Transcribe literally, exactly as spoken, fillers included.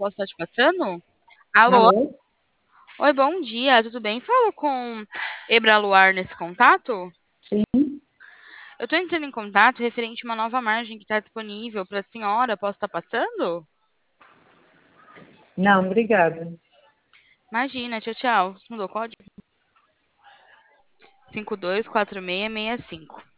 posso estar te passando? Alô? Alô? Oi, bom dia, tudo bem? Falo com Ebraluar nesse contato? Sim? Eu tô entrando em contato referente a uma nova margem que está disponível para a senhora. Posso estar passando? Não, obrigada. Imagina, tchau, tchau. Mudou o código? cinco dois quatro seis seis cinco.